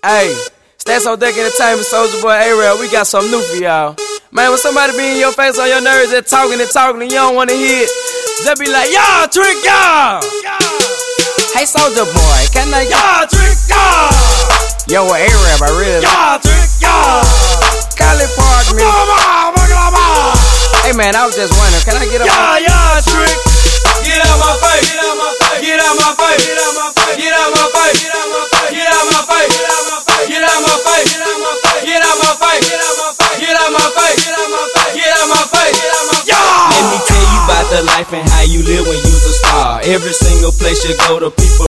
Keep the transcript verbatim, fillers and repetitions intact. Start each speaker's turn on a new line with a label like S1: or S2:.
S1: Hey, Stats on Deck Entertainment, Soulja Boy, A-Rail, we got something new for y'all. Man, when somebody be in your face on your nerves, they're talking and talking and you don't wanna hear it, they'll be like, y'all, trick y'all! Hey, Soulja Boy, can I y'all trick y'all? Yo, with A-Rail, I really y'all trick y'all! Cali Park, man. Hey, man, I was just wondering, can I get up?
S2: Y'all, y'all trick! Get out my face! Get out my face! Get out my face! Get out my face! Get out my face! Get out my face! Get out my face! Get out my face! Get out my face! Get out my face! Get out my face! Get out my face! Get out my face! Get out my face! Get out my face! Let me tell you about the life and how you live when you's a star. Every single place you go, the people